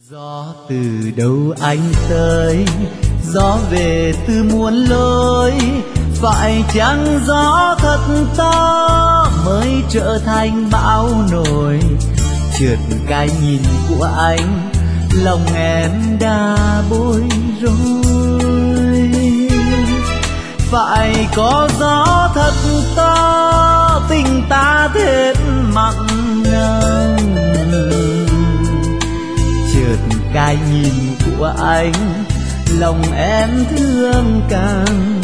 Gió từ đâu anh tới, gió về từ muôn lối, phải chăng gió thật to mới trở thành bão nổi? Trượt cái nhìn của anh, lòng em đã bối rối. Phải có gió thật to, tình ta thêm mặn nồng. Chợt cái nhìn của anh, lòng em thương càng